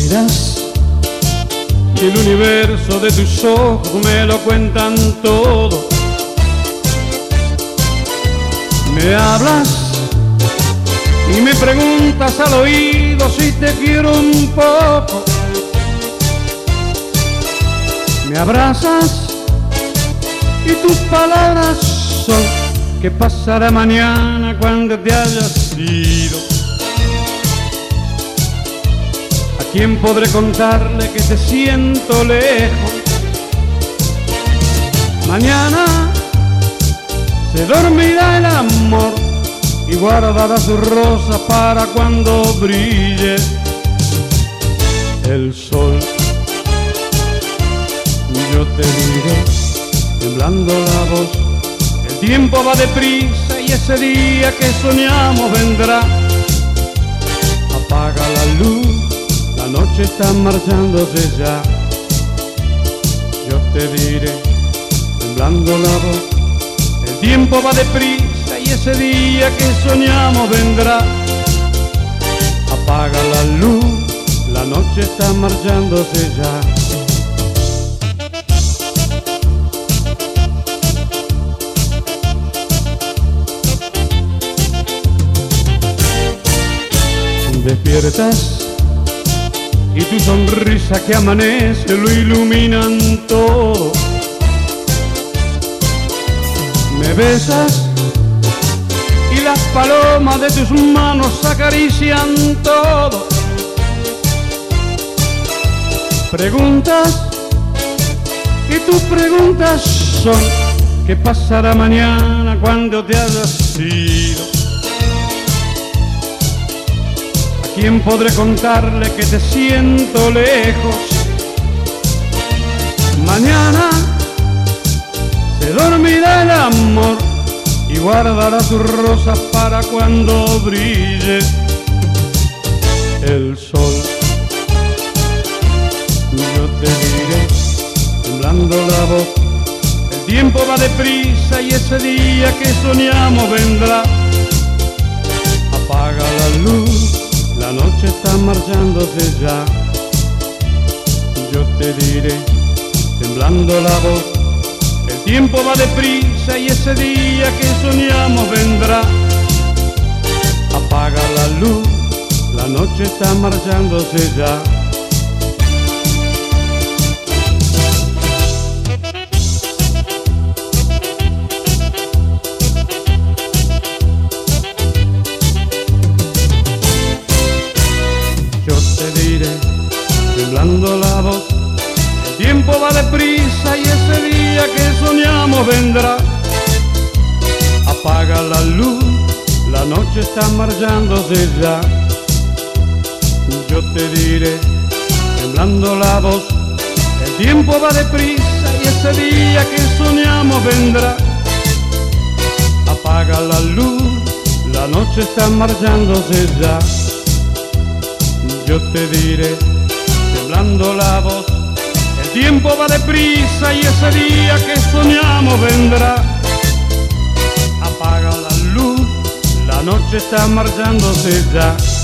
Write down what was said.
miras y el universo de tus ojos me lo cuentan todo. Me hablas y me preguntas al oído si te quiero un poco. Me abrazas y tus palabras son: ¿qué pasará mañana cuando te hayas ido? ¿A quién podré contarle que te siento lejos? Mañana se dormirá el amor y guardará su rosa para cuando brille el sol. Yo te diré, temblando la voz, el tiempo va deprisa y ese día que soñamos vendrá. Apaga la luz, la noche está marchándose ya. Yo te diré, temblando la voz, el tiempo va deprisa y ese día que soñamos vendrá. Apaga la luz, la noche está marchándose ya. Despiertas y tu sonrisa que amanece lo iluminan todo. Me besas y las palomas de tus manos acarician todo. Preguntas y tus preguntas son: ¿qué pasará mañana cuando te hayas ido? ¿A quién podré contarle que te siento lejos? Mañana se dormirá el amor y guardará sus rosas para cuando brille el sol. Yo te diré, temblando la voz, el tiempo va deprisa y ese día que soñamos vendrá. Apaga la luz, la noche está marchándose ya. Yo te diré, temblando la voz, el tiempo va deprisa y ese día que soñamos vendrá. Apaga la luz, la noche está marchándose ya. Yo te diré, temblando la voz, el tiempo va deprisa y ese día que soñamos vendrá. Apaga la luz, la noche está marchándose ya. Yo te diré, temblando la voz, el tiempo va deprisa y ese día que soñamos vendrá. Apaga la luz, la noche está marchándose ya. Yo te diré, temblando la voz, el tiempo va deprisa y ese día que soñamos vendrá. Apaga la luz, la noche está marchándose ya.